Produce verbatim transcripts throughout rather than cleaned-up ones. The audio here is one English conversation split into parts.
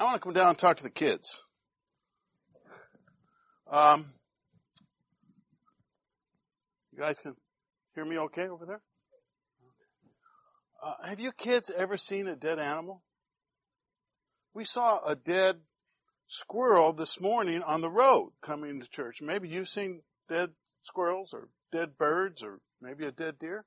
I want to come down and talk to the kids. Um, you guys can hear me okay over there? Uh, have you kids ever seen a dead animal? We saw a dead squirrel this morning on the road coming to church. Maybe you've seen dead squirrels or dead birds or maybe a dead deer.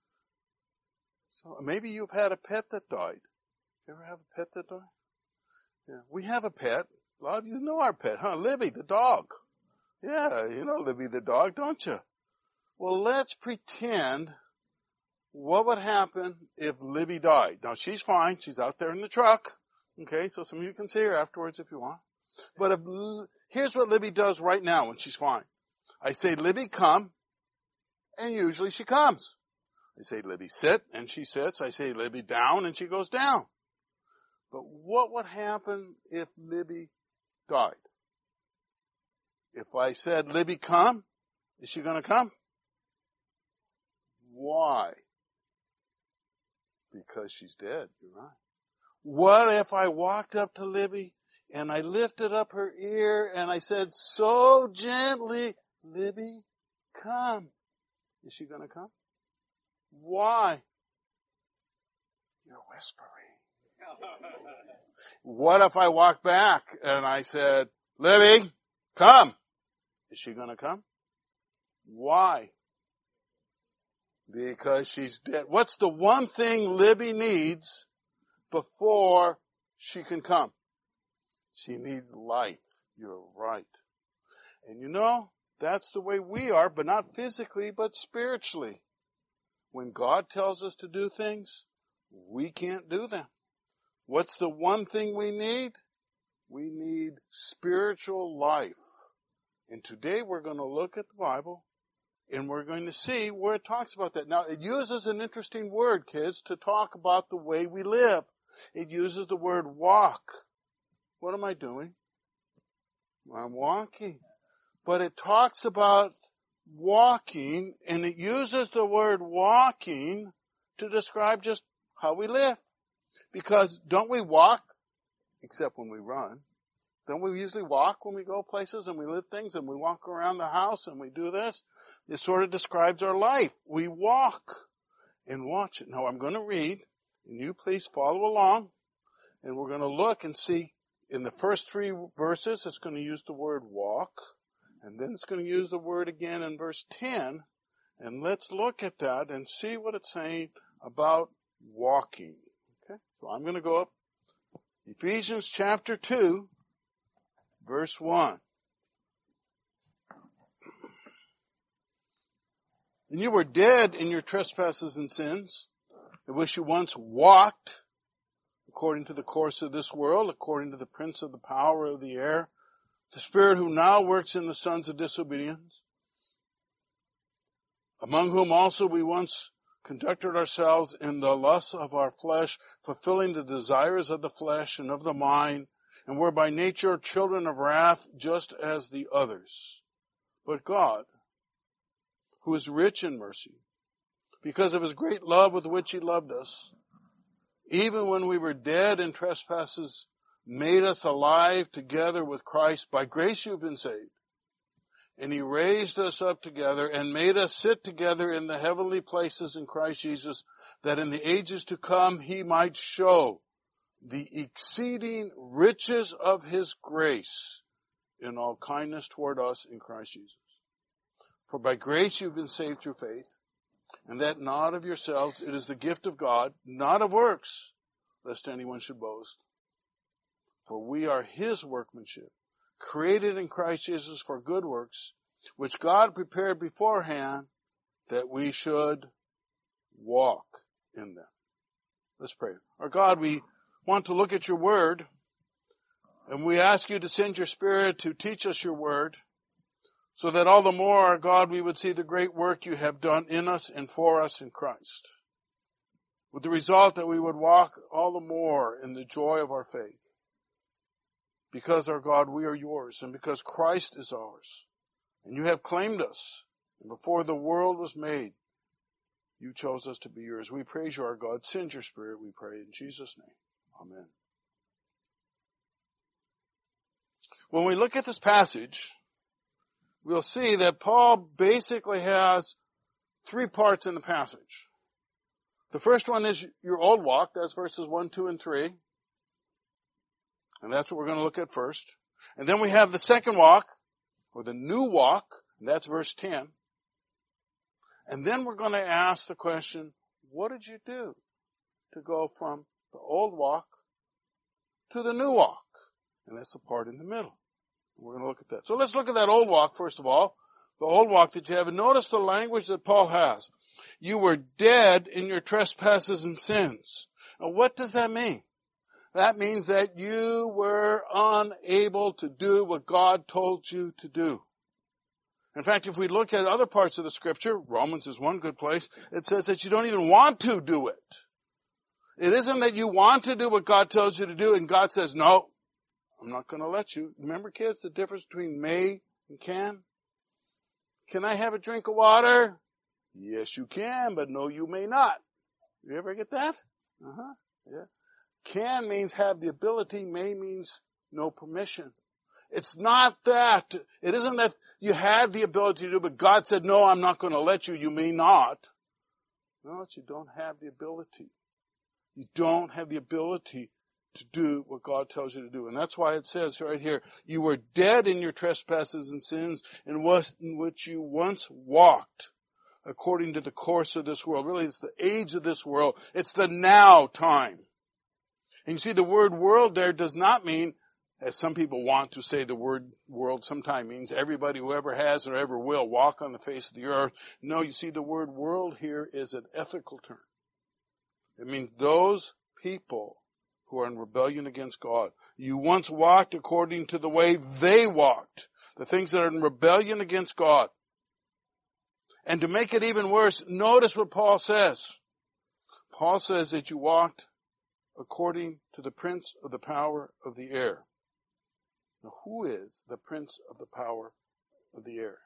So maybe you've had a pet that died. You ever have a pet that died? Yeah, we have a pet. A lot of you know our pet, huh? Libby, the dog. Yeah, you know Libby the dog, don't you? Well, let's pretend what would happen if Libby died. Now, she's fine. She's out there in the truck. Okay, so some of you can see her afterwards if you want. But if, here's what Libby does right now when she's fine. I say, Libby, come, and usually she comes. I say, Libby, sit, and she sits. I say, Libby, down, and she goes down. But what would happen if Libby died? If I said, Libby, come, is she going to come? Why? Because she's dead. You're right. What if I walked up to Libby and I lifted up her ear and I said so gently, Libby, come. Is she going to come? Why? You're whispering. What if I walked back and I said, Libby, come. Is she going to come? Why? Because she's dead. What's the one thing Libby needs before she can come? She needs life. You're right. And you know, that's the way we are, but not physically, but spiritually. When God tells us to do things, we can't do them. What's the one thing we need? We need spiritual life. And today we're going to look at the Bible and we're going to see where it talks about that. Now, it uses an interesting word, kids, to talk about the way we live. It uses the word walk. What am I doing? I'm walking. But it talks about walking, and it uses the word walking to describe just how we live. Because don't we walk, except when we run, don't we usually walk when we go places and we live things and we walk around the house and we do this? It sort of describes our life. We walk and watch it. Now I'm going to read, and you please follow along, and we're going to look and see in the first three verses it's going to use the word walk, and then it's going to use the word again in verse ten, and let's look at that and see what it's saying about walking. Okay, so I'm going to go up Ephesians chapter two, verse one. And you were dead in your trespasses and sins, in which you once walked, according to the course of this world, according to the prince of the power of the air, the spirit who now works in the sons of disobedience, among whom also we once conducted ourselves in the lusts of our flesh, fulfilling the desires of the flesh and of the mind, and were by nature children of wrath, just as the others. But God, who is rich in mercy, because of his great love with which he loved us, even when we were dead in trespasses, made us alive together with Christ. By grace you've been saved. And he raised us up together and made us sit together in the heavenly places in Christ Jesus, that in the ages to come he might show the exceeding riches of his grace in all kindness toward us in Christ Jesus. For by grace you've been saved through faith, and that not of yourselves, it is the gift of God, not of works, lest anyone should boast. For we are his workmanship, created in Christ Jesus for good works, which God prepared beforehand that we should walk in them. Let's pray. Our God, we want to look at your word, and we ask you to send your Spirit to teach us your word, so that all the more, our God, we would see the great work you have done in us and for us in Christ. With the result that we would walk all the more in the joy of our faith. Because, our God, we are yours, and because Christ is ours. And you have claimed us. And before the world was made, you chose us to be yours. We praise you, our God. Send your Spirit, we pray, in Jesus' name. Amen. When we look at this passage, we'll see that Paul basically has three parts in the passage. The first one is your old walk. That's verses one, two, and three. And that's what we're going to look at first. And then we have the second walk, or the new walk, and that's verse ten. And then we're going to ask the question, what did you do to go from the old walk to the new walk? And that's the part in the middle. We're going to look at that. So let's look at that old walk, first of all. The old walk that you have. And notice the language that Paul has. You were dead in your trespasses and sins. Now, what does that mean? That means that you were unable to do what God told you to do. In fact, if we look at other parts of the scripture, Romans is one good place, it says that you don't even want to do it. It isn't that you want to do what God tells you to do and God says, no, I'm not going to let you. Remember, kids, the difference between may and can? Can I have a drink of water? Yes, you can, but no, you may not. You ever get that? Uh-huh. Yeah. Can means have the ability. May means no permission. It's not that. It isn't that you had the ability to do, but God said, no, I'm not going to let you. You may not. No, it's you don't have the ability. You don't have the ability to do what God tells you to do. And that's why it says right here, you were dead in your trespasses and sins in which you once walked according to the course of this world. Really, it's the age of this world. It's the now time. And you see, the word world there does not mean, as some people want to say the word world sometimes means everybody who ever has or ever will walk on the face of the earth. No, you see, the word world here is an ethical term. It means those people who are in rebellion against God. You once walked according to the way they walked. The things that are in rebellion against God. And to make it even worse, notice what Paul says. Paul says that you walked according to the prince of the power of the air. Now, who is the prince of the power of the air?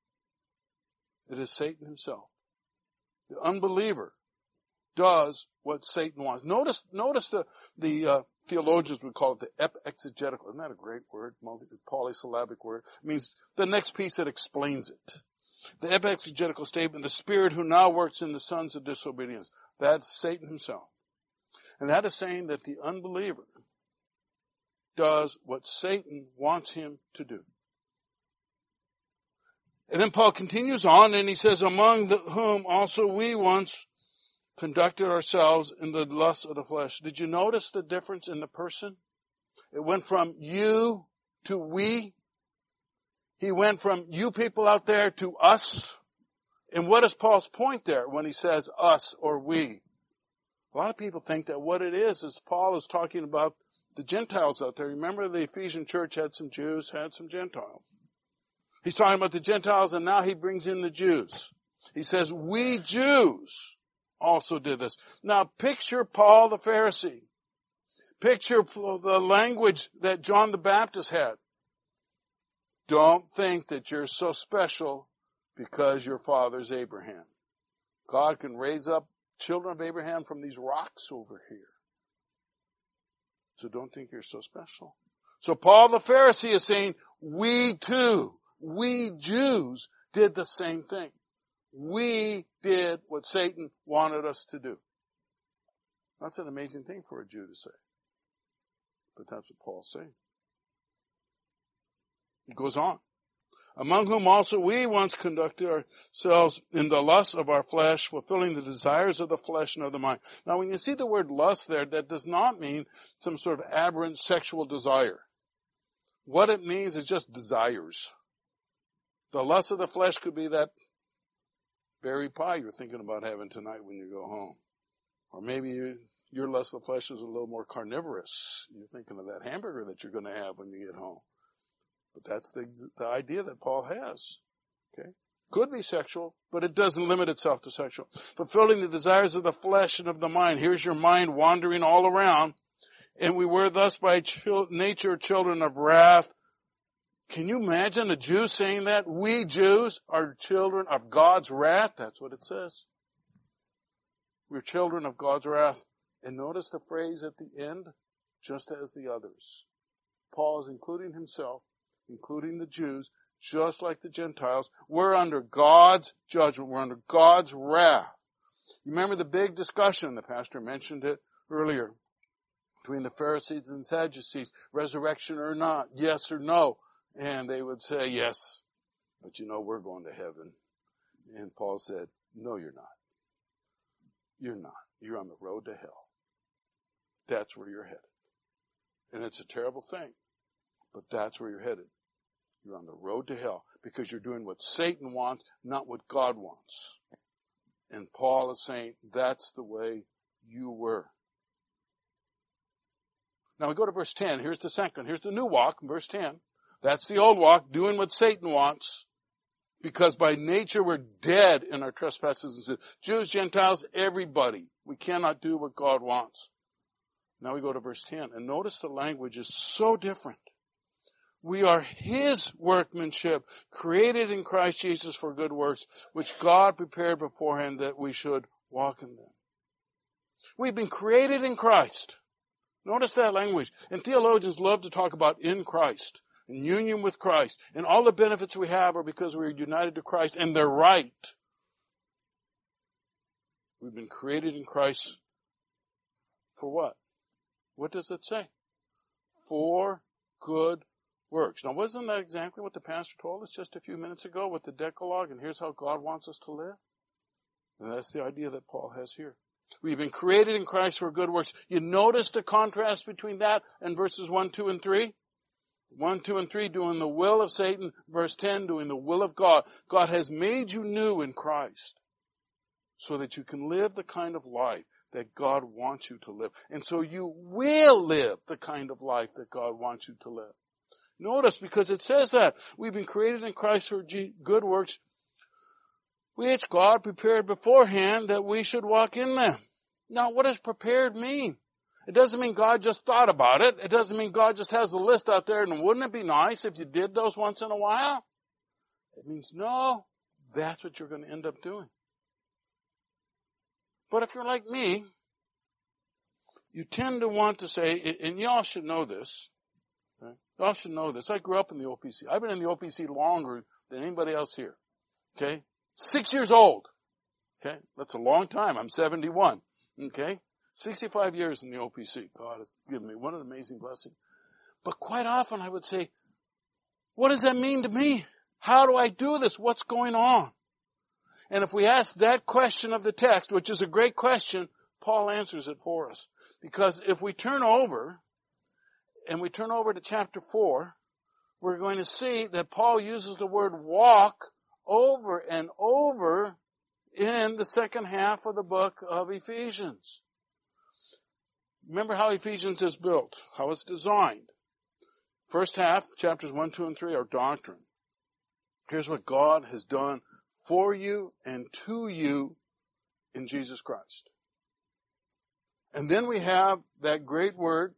It is Satan himself. The unbeliever does what Satan wants. Notice, notice the, the, uh, theologians would call it the ep-exegetical. Isn't that a great word? Multi, polysyllabic word. It means the next piece that explains it. The ep-exegetical statement, the spirit who now works in the sons of disobedience. That's Satan himself. And that is saying that the unbeliever does what Satan wants him to do. And then Paul continues on and he says, among the, whom also we once conducted ourselves in the lust of the flesh. Did you notice the difference in the person? It went from you to we. He went from you people out there to us. And what is Paul's point there when he says us or we? A lot of people think that what it is is Paul is talking about the Gentiles out there. Remember, the Ephesian church had some Jews, had some Gentiles. He's talking about the Gentiles, and now he brings in the Jews. He says, we Jews also did this. Now picture Paul the Pharisee. Picture the language that John the Baptist had. Don't think that you're so special because your father's Abraham. God can raise up children of Abraham from these rocks over here. So don't think you're so special. So Paul the Pharisee is saying, we too, we Jews did the same thing. We did what Satan wanted us to do. That's an amazing thing for a Jew to say. But that's what Paul's saying. He goes on. Among whom also we once conducted ourselves in the lust of our flesh, fulfilling the desires of the flesh and of the mind. Now when you see the word lust there, that does not mean some sort of aberrant sexual desire. What it means is just desires. The lust of the flesh could be that berry pie you're thinking about having tonight when you go home. Or maybe you, your lust of the flesh is a little more carnivorous. You're thinking of that hamburger that you're going to have when you get home. But that's the, the idea that Paul has. Okay? Could be sexual, but it doesn't limit itself to sexual. Fulfilling the desires of the flesh and of the mind. Here's your mind wandering all around. And we were thus by chil- nature children of wrath. Can you imagine a Jew saying that? We Jews are children of God's wrath. That's what it says. We're children of God's wrath. And notice the phrase at the end, just as the others. Paul is including himself including the Jews, just like the Gentiles. We're under God's judgment. We're under God's wrath. You remember the big discussion, the pastor mentioned it earlier, between the Pharisees and Sadducees, resurrection or not, yes or no. And they would say, yes, but you know, we're going to heaven. And Paul said, no, you're not. You're not. You're on the road to hell. That's where you're headed. And it's a terrible thing, but that's where you're headed. You're on the road to hell because you're doing what Satan wants, not what God wants. And Paul is saying that's the way you were. Now we go to verse ten. Here's the second. Here's the new walk, verse ten. That's the old walk, doing what Satan wants. Because by nature we're dead in our trespasses and sins. Jews, Gentiles, everybody. We cannot do what God wants. Now we go to verse ten. And notice the language is so different. We are His workmanship, created in Christ Jesus for good works, which God prepared beforehand that we should walk in them. We've been created in Christ. Notice that language. And theologians love to talk about in Christ, in union with Christ. And all the benefits we have are because we're united to Christ, and they're right. We've been created in Christ for what? What does it say? For good works. Now, wasn't that exactly what the pastor told us just a few minutes ago with the Decalogue? And here's how God wants us to live. And that's the idea that Paul has here. We've been created in Christ for good works. You notice the contrast between that and verses one, two, and three? one, two, and three, doing the will of Satan. Verse ten, doing the will of God. God has made you new in Christ so that you can live the kind of life that God wants you to live. And so you will live the kind of life that God wants you to live. Notice, because it says that we've been created in Christ for good works, which God prepared beforehand that we should walk in them. Now, what does prepared mean? It doesn't mean God just thought about it. It doesn't mean God just has a list out there, and wouldn't it be nice if you did those once in a while? It means, no, that's what you're going to end up doing. But if you're like me, you tend to want to say, and y'all should know this, right? Y'all should know this. I grew up in the O P C. I've been in the O P C longer than anybody else here. Okay? Six years old. Okay? That's a long time. I'm seventy-one. Okay? sixty-five years in the O P C. God has given me what an amazing blessing. But quite often I would say, what does that mean to me? How do I do this? What's going on? And if we ask that question of the text, which is a great question, Paul answers it for us. Because if we turn over, and we turn over to chapter four, we're going to see that Paul uses the word walk over and over in the second half of the book of Ephesians. Remember how Ephesians is built, how it's designed. First half, chapters one, two, and three are doctrine. Here's what God has done for you and to you in Jesus Christ. And then we have that great word,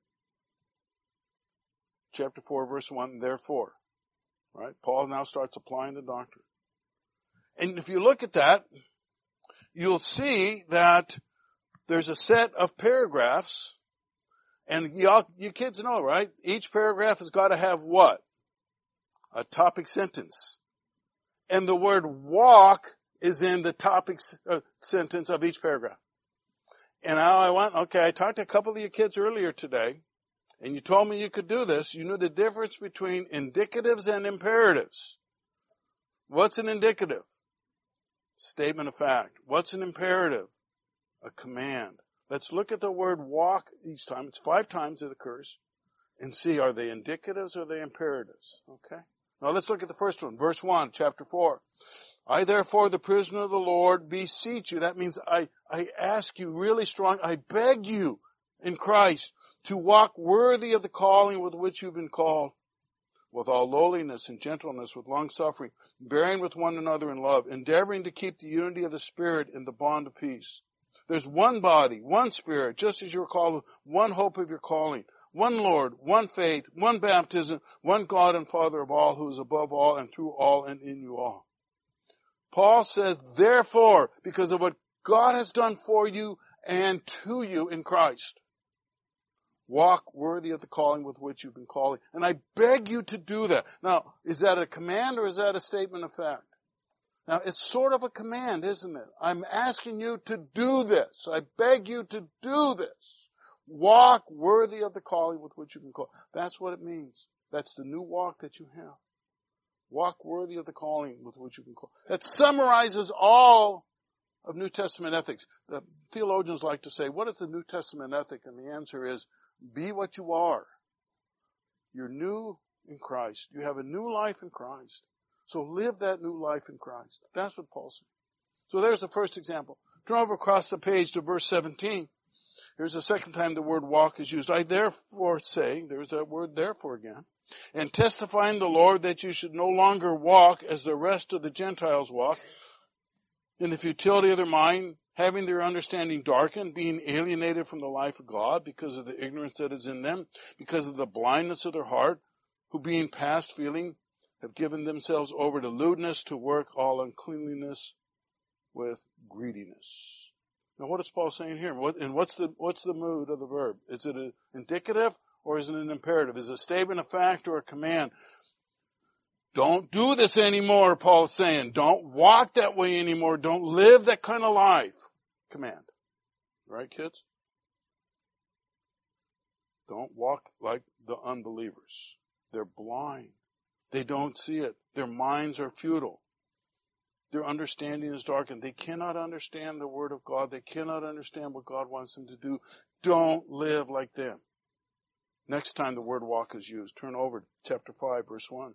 chapter four, verse one, therefore. Right? Paul now starts applying the doctrine. And if you look at that, you'll see that there's a set of paragraphs, and y'all, you kids know, right? Each paragraph has got to have what? A topic sentence. And the word walk is in the topic uh, sentence of each paragraph. And now I went, okay, I talked to a couple of you kids earlier today, and you told me you could do this. You knew the difference between indicatives and imperatives. What's an indicative? Statement of fact. What's an imperative? A command. Let's look at the word walk each time. It's five times it occurs. And see, are they indicatives or are they imperatives? Okay. Now let's look at the first one. Verse one, chapter four. I therefore, the prisoner of the Lord, beseech you. That means I, I ask you really strong. I beg you in Christ to walk worthy of the calling with which you've been called, with all lowliness and gentleness, with long suffering, bearing with one another in love, endeavoring to keep the unity of the Spirit in the bond of peace. There's one body, one Spirit, just as you're called, one hope of your calling, one Lord, one faith, one baptism, one God and Father of all, who is above all and through all and in you all. Paul says, therefore, because of what God has done for you and to you in Christ, Walk worthy of the calling with which you've been calling. And I beg you to do that. Now, is that a command or is that a statement of fact? Now, it's sort of a command, isn't it? I'm asking you to do this. I beg you to do this. Walk worthy of the calling with which you've been called. That's what it means. That's the new walk that you have. Walk worthy of the calling with which you've been called. That summarizes all of New Testament ethics. The theologians like to say, what is the New Testament ethic? And the answer is, be what you are. You're new in Christ. You have a new life in Christ. So live that new life in Christ. That's what Paul said. So there's the first example. Turn over across the page to verse seventeen. Here's the second time the word walk is used. I therefore say, there's that word therefore again, and testifying the Lord that you should no longer walk as the rest of the Gentiles walk, in the futility of their mind, having their understanding darkened, being alienated from the life of God because of the ignorance that is in them, because of the blindness of their heart, who being past feeling have given themselves over to lewdness, to work all uncleanliness with greediness. Now what is Paul saying here? What, and what's the, what's the mood of the verb? Is it an indicative or is it an imperative? Is it a statement of fact or a command? Don't do this anymore, Paul is saying. Don't walk that way anymore. Don't live that kind of life. Command. Right, kids? Don't walk like the unbelievers. They're blind. They don't see it. Their minds are futile. Their understanding is darkened. They cannot understand the Word of God. They cannot understand what God wants them to do. Don't live like them. Next time the word walk is used, turn over to chapter five, verse one.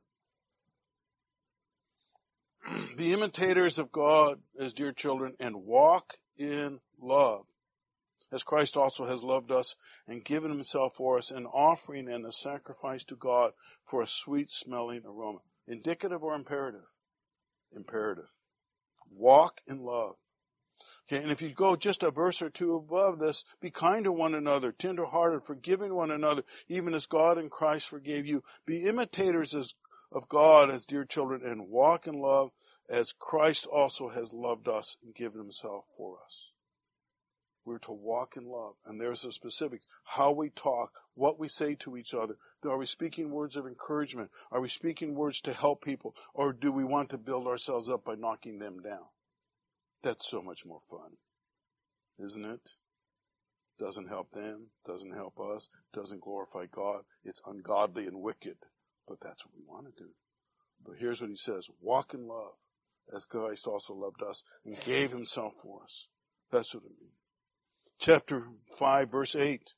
Be imitators of God as dear children and walk in love, as Christ also has loved us and given himself for us, an offering and a sacrifice to God for a sweet-smelling aroma. Indicative or imperative? Imperative. Walk in love. Okay, and if you go just a verse or two above this, be kind to one another, tender-hearted, forgiving one another, even as God in Christ forgave you. Be imitators as, of God as dear children and walk in love as Christ also has loved us and given himself for us. We're to walk in love. And there's the specifics. How we talk, what we say to each other. Are we speaking words of encouragement? Are we speaking words to help people? Or do we want to build ourselves up by knocking them down? That's so much more fun, isn't it? Doesn't help them, doesn't help us, doesn't glorify God. It's ungodly and wicked, but that's what we want to do. But here's what he says, walk in love as Christ also loved us and gave himself for us. That's what it means. Chapter five, verse eight.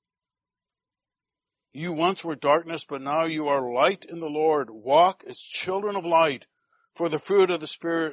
You once were darkness, but now you are light in the Lord. Walk as children of light, for the fruit of the Spirit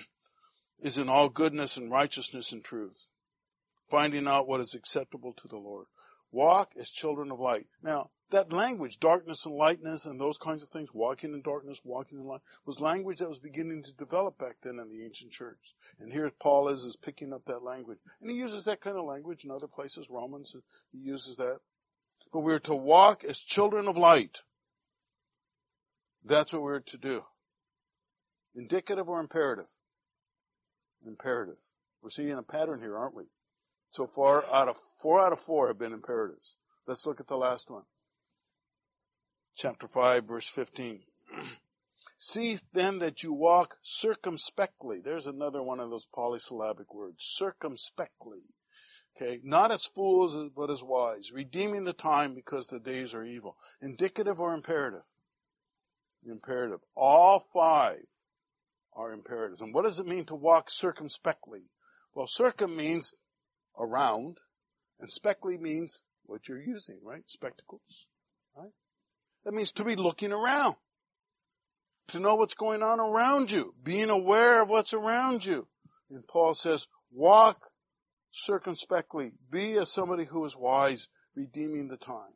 is in all goodness and righteousness and truth, finding out what is acceptable to the Lord. Walk as children of light. Now, that language, darkness and lightness and those kinds of things, walking in darkness, walking in light, was language that was beginning to develop back then in the ancient church. And here Paul is, is picking up that language. And he uses that kind of language in other places, Romans, he uses that. But we're to walk as children of light. That's what we're to do. Indicative or imperative? Imperative. We're seeing a pattern here, aren't we? So far, out of four out of four have been imperatives. Let's look at the last one. Chapter five, verse fifteen. See then that you walk circumspectly. There's another one of those polysyllabic words. Circumspectly. Okay, not as fools, but as wise. Redeeming the time because the days are evil. Indicative or imperative? Imperative. All five are imperatives. And what does it mean to walk circumspectly? Well, circum means around, and spectly means what you're using, right? Spectacles, right? That means to be looking around, to know what's going on around you, being aware of what's around you. And Paul says, walk circumspectly, be as somebody who is wise, redeeming the time.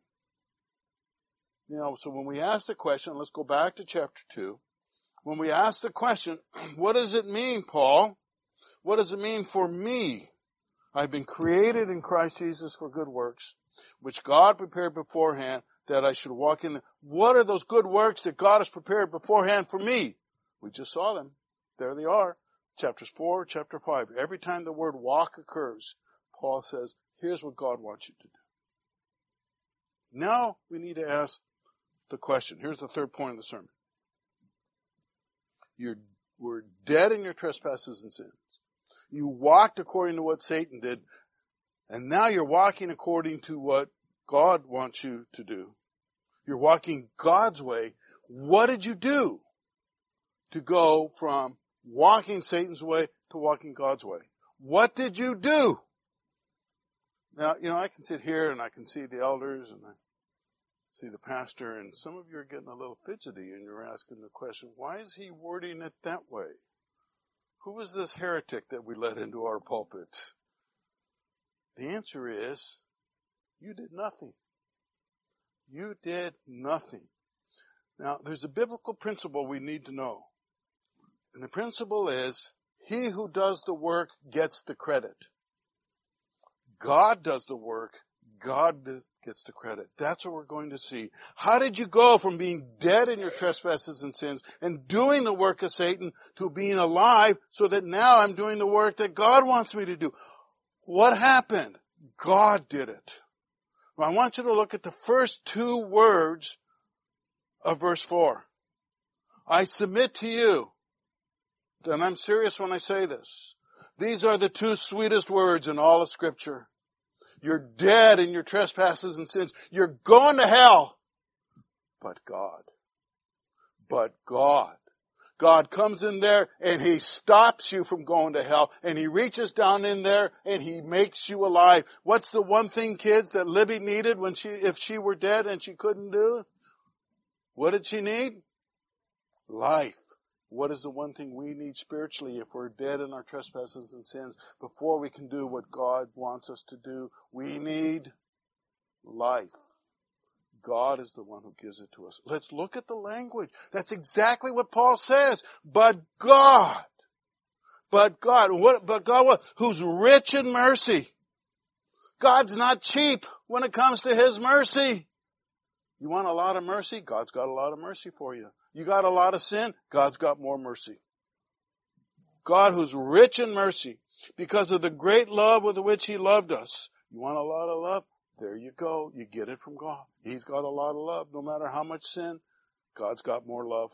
You know, so when we ask the question, let's go back to chapter two. When we ask the question, what does it mean, Paul? What does it mean for me? I've been created in Christ Jesus for good works, which God prepared beforehand that I should walk in them. What are those good works that God has prepared beforehand for me? We just saw them. There they are. Chapters four, chapter five. Every time the word walk occurs, Paul says, here's what God wants you to do. Now we need to ask the question. Here's the third point of the sermon. You were dead in your trespasses and sins. You walked according to what Satan did, and now you're walking according to what God wants you to do. You're walking God's way. What did you do to go from walking Satan's way to walking God's way? What did you do? Now, you know, I can sit here and I can see the elders and I see the pastor, and some of you are getting a little fidgety and you're asking the question, why is he wording it that way? Who was this heretic that we let into our pulpits? The answer is, you did nothing. You did nothing. Now, there's a biblical principle we need to know. And the principle is, he who does the work gets the credit. God does the work. God gets the credit. That's what we're going to see. How did you go from being dead in your trespasses and sins and doing the work of Satan to being alive so that now I'm doing the work that God wants me to do? What happened? God did it. Well, I want you to look at the first two words of verse four. I submit to you, and I'm serious when I say this. These are the two sweetest words in all of Scripture. You're dead in your trespasses and sins. You're going to hell. But God. But God. God comes in there and He stops you from going to hell. And He reaches down in there and He makes you alive. What's the one thing, kids, that Libby needed when she, if she were dead and she couldn't do? What did she need? Life. What is the one thing we need spiritually if we're dead in our trespasses and sins? Before we can do what God wants us to do, we need life. God is the one who gives it to us. Let's look at the language. That's exactly what Paul says. But God. But God. What, but God what? Who's rich in mercy. God's not cheap when it comes to His mercy. You want a lot of mercy? God's got a lot of mercy for you. You got a lot of sin? God's got more mercy. God who's rich in mercy because of the great love with which He loved us. You want a lot of love? There you go. You get it from God. He's got a lot of love. No matter how much sin, God's got more love.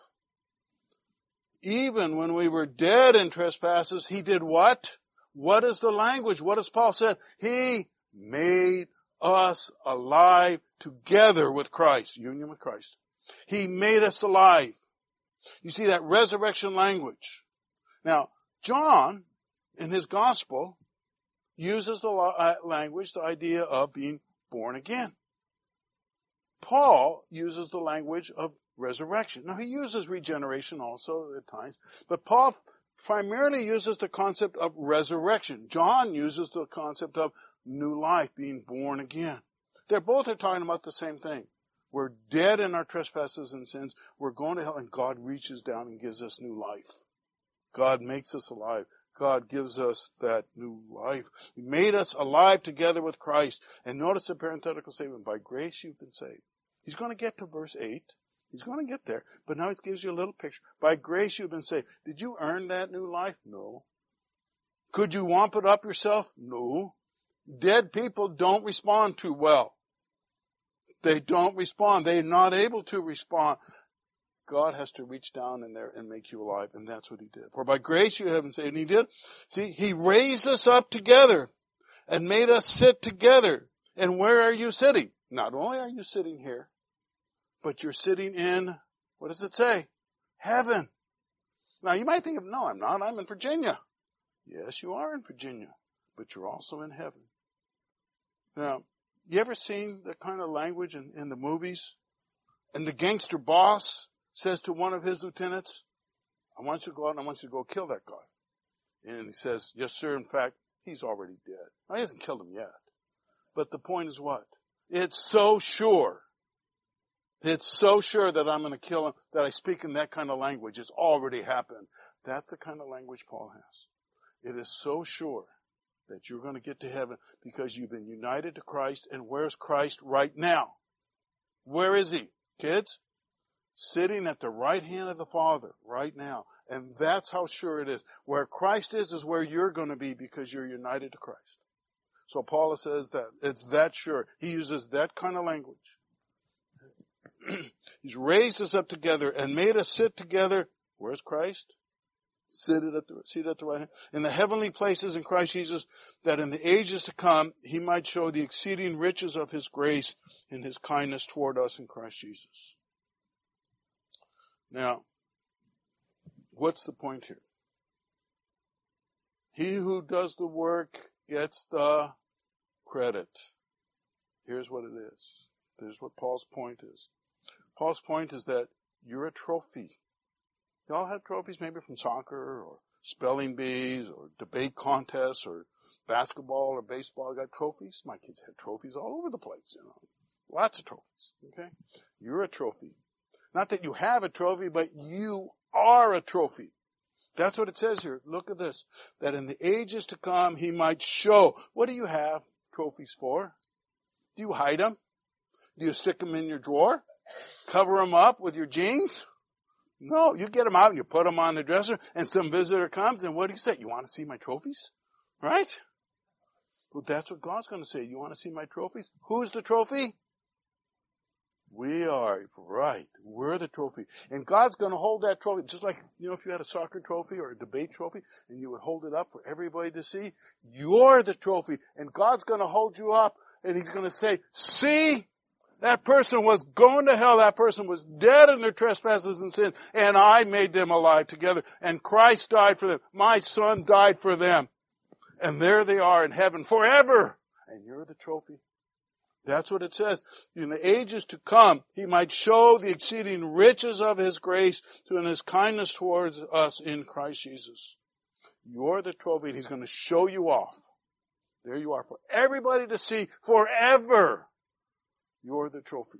Even when we were dead in trespasses, He did what? What is the language? What has Paul said? He made us alive together with Christ. Union with Christ. He made us alive. You see that resurrection language. Now, John, in his gospel, uses the language, the idea of being born again. Paul uses the language of resurrection. Now, he uses regeneration also at times, but Paul primarily uses the concept of resurrection. John uses the concept of new life, being born again. They're both are talking about the same thing. We're dead in our trespasses and sins. We're going to hell, and God reaches down and gives us new life. God makes us alive. God gives us that new life. He made us alive together with Christ. And notice the parenthetical statement, by grace you've been saved. He's going to get to verse eight. He's going to get there. But now it gives you a little picture. By grace you've been saved. Did you earn that new life? No. Could you womp it up yourself? No. Dead people don't respond too well. They don't respond. They're not able to respond. God has to reach down in there and make you alive. And that's what He did. For by grace you have been saved. And He did. See, He raised us up together and made us sit together. And where are you sitting? Not only are you sitting here, but you're sitting in, what does it say? Heaven. Now you might think, of, no, I'm not. I'm in Virginia. Yes, you are in Virginia, but you're also in heaven. Now, you ever seen that kind of language in, in the movies? And the gangster boss says to one of his lieutenants, I want you to go out and I want you to go kill that guy. And he says, yes, sir. In fact, he's already dead. Now, he hasn't killed him yet. But the point is what? It's so sure. It's so sure that I'm going to kill him that I speak in that kind of language. It's already happened. That's the kind of language Paul has. It is so sure that you're going to get to heaven because you've been united to Christ. And where's Christ right now? Where is He? Kids? Sitting at the right hand of the Father right now. And that's how sure it is. Where Christ is, is where you're going to be because you're united to Christ. So Paul says that. It's that sure. He uses that kind of language. He's raised us up together and made us sit together. Where's Christ? Seated at the, seated at the right hand. In the heavenly places in Christ Jesus, that in the ages to come, he might show the exceeding riches of his grace and his kindness toward us in Christ Jesus. Now, what's the point here? He who does the work gets the credit. Here's what it is. Here's what Paul's point is. Paul's point is that you're a trophy. You all have trophies maybe from soccer or spelling bees or debate contests or basketball or baseball. I got trophies. My kids have trophies all over the place, you know. Lots of trophies, okay? You're a trophy. Not that you have a trophy, but you are a trophy. That's what it says here. Look at this. That in the ages to come, he might show. What do you have trophies for? Do you hide them? Do you stick them in your drawer? Cover them up with your jeans? No, you get them out and you put them on the dresser and some visitor comes and what do you say? You want to see my trophies? Right? Well, that's what God's going to say. You want to see my trophies? Who's the trophy? We are, right. We're the trophy. And God's going to hold that trophy, just like, you know, if you had a soccer trophy or a debate trophy, and you would hold it up for everybody to see, you're the trophy. And God's going to hold you up, and he's going to say, see, that person was going to hell, that person was dead in their trespasses and sin, and I made them alive together. And Christ died for them. My son died for them. And there they are in heaven forever. And you're the trophy. That's what it says. In the ages to come, he might show the exceeding riches of his grace and his kindness towards us in Christ Jesus. You're the trophy, and he's going to show you off. There you are for everybody to see forever. You're the trophy.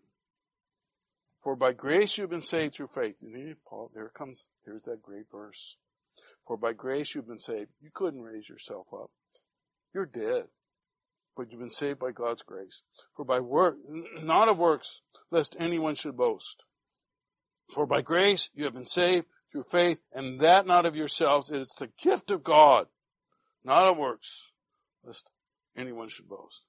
For by grace you've been saved through faith. And Paul, there it comes. Here's that great verse. For by grace you've been saved. You couldn't raise yourself up. You're dead. But you've been saved by God's grace. For by work, not of works, lest anyone should boast. For by grace you have been saved through faith, and that not of yourselves. It is the gift of God, not of works, lest anyone should boast.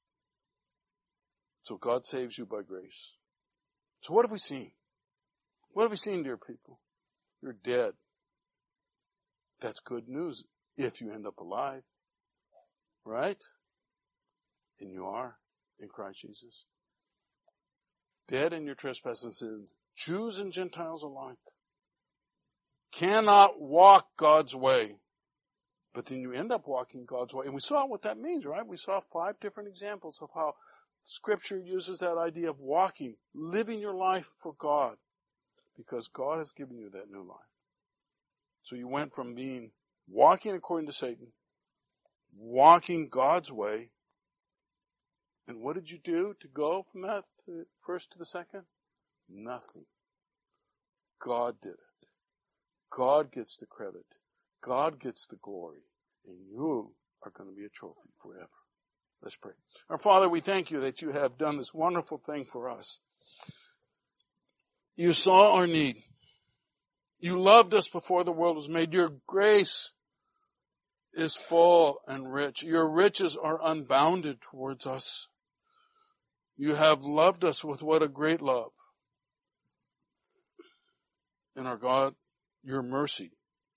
So God saves you by grace. So what have we seen? What have we seen, dear people? You're dead. That's good news if you end up alive. Right? And you are in Christ Jesus. Dead in your trespasses and sins. Jews and Gentiles alike. Cannot walk God's way. But then you end up walking God's way. And we saw what that means, right? We saw five different examples of how Scripture uses that idea of walking, living your life for God. Because God has given you that new life. So you went from being walking according to Satan, walking God's way. And what did you do to go from that to the first to the second? Nothing. God did it. God gets the credit. God gets the glory. And you are going to be a trophy forever. Let's pray. Our Father, we thank you that you have done this wonderful thing for us. You saw our need. You loved us before the world was made. Your grace is full and rich. Your riches are unbounded towards us. You have loved us with what a great love. And our God, your mercy,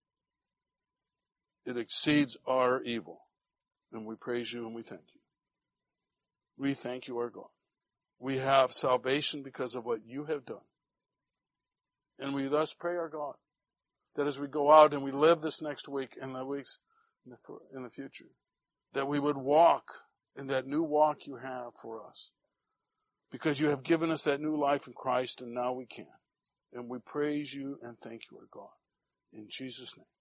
it exceeds our evil. And we praise you and we thank you. We thank you, our God. We have salvation because of what you have done. And we thus pray, our God, that as we go out and we live this next week and the weeks in the, in the future, that we would walk in that new walk you have for us. Because you have given us that new life in Christ, and now we can. And we praise you and thank you, our God. In Jesus' name.